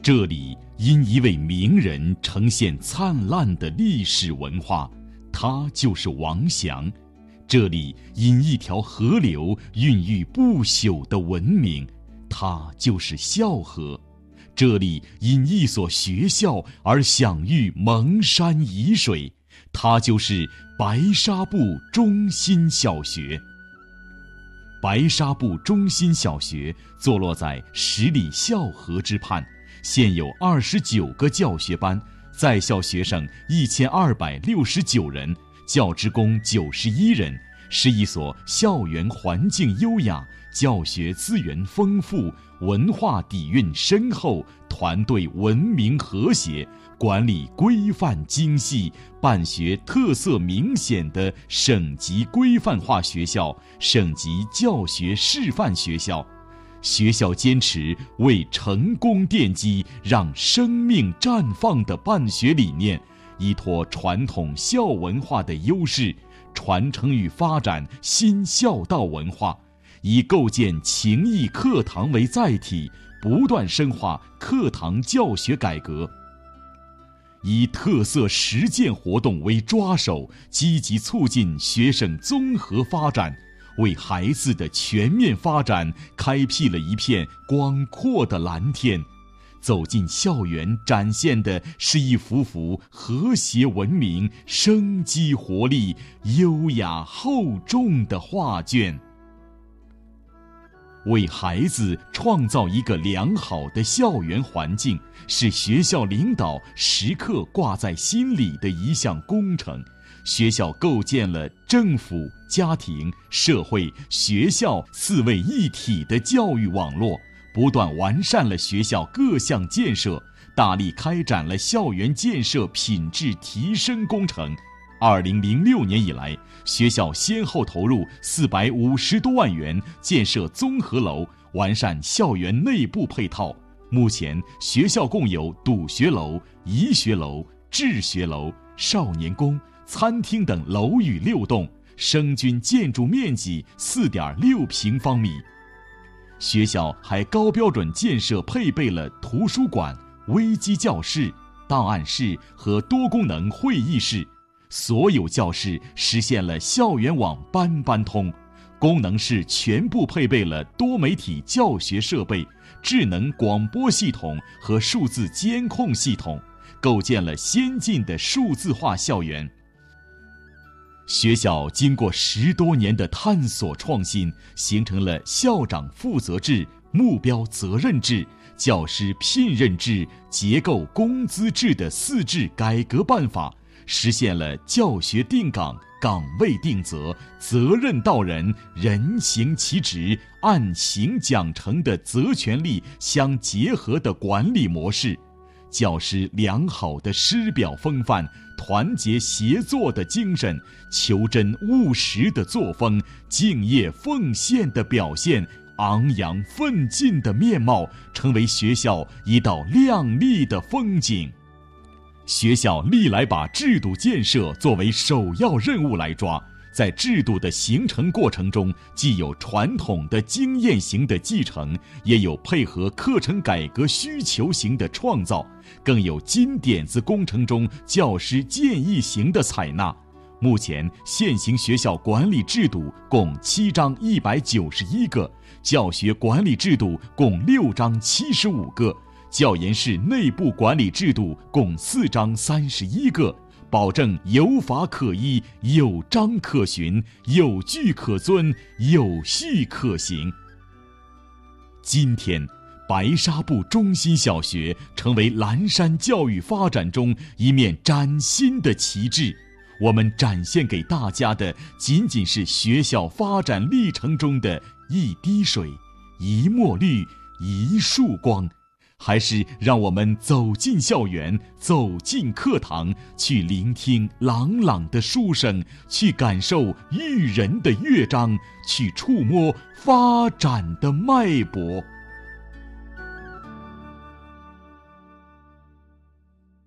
这里因一位名人呈现灿烂的历史文化，他就是王祥。这里因一条河流孕育不朽的文明，它就是孝河。这里因一所学校而享誉蒙山沂水，它就是白沙埠中心小学。白沙埠中心小学坐落在10里孝河之畔，现有29个教学班，在校学生1269人，教职工91人，是一所校园环境优雅、教学资源丰富、文化底蕴深厚、团队文明和谐、管理规范精细、办学特色明显的省级规范化学校、省级教学示范学校。学校坚持为成功奠基、让生命绽放的办学理念，依托传统校文化的优势，传承与发展新孝道文化，以构建情谊课堂为载体，不断深化课堂教学改革，以特色实践活动为抓手，积极促进学生综合发展，为孩子的全面发展开辟了一片广阔的蓝天。走进校园，展现的是一幅幅和谐文明、生机活力、优雅厚重的画卷。为孩子创造一个良好的校园环境，是学校领导时刻挂在心里的一项工程。学校构建了政府、家庭、社会、学校4位一体的教育网络，不断完善了学校各项建设，大力开展了校园建设品质提升工程。2006年以来，学校先后投入450多万元建设综合楼，完善校园内部配套。目前，学校共有笃学楼、颐学楼、智学楼、少年宫、餐厅等楼宇6栋，生均建筑面积4.6平方米。学校还高标准建设配备了图书馆、微机教室、档案室和多功能会议室，所有教室实现了校园网班班通，功能室全部配备了多媒体教学设备、智能广播系统和数字监控系统，构建了先进的数字化校园。学校经过10多年的探索创新，形成了校长负责制、目标责任制、教师聘任制、结构工资制的4制改革办法，实现了教学定岗、岗位定责、责任到人、人行其职、按行奖惩的责权利相结合的管理模式。教师良好的师表风范、团结协作的精神、求真务实的作风、敬业奉献的表现、昂扬奋进的面貌，成为学校一道亮丽的风景。学校历来把制度建设作为首要任务来抓，在制度的形成过程中，既有传统的经验型的继承，也有配合课程改革需求型的创造，更有金点子工程中教师建议型的采纳。目前现行学校管理制度共7章191个，教学管理制度共6章75个，教研室内部管理制度共4章31个，保证有法可依、有章可循、有据可遵、有序可行。今天，白沙埠中心小学成为蓝山教育发展中一面崭新的旗帜。我们展现给大家的仅仅是学校发展历程中的一滴水、一墨绿、一束光，还是让我们走进校园，走进课堂，去聆听朗朗的书声，去感受育人的乐章，去触摸发展的脉搏。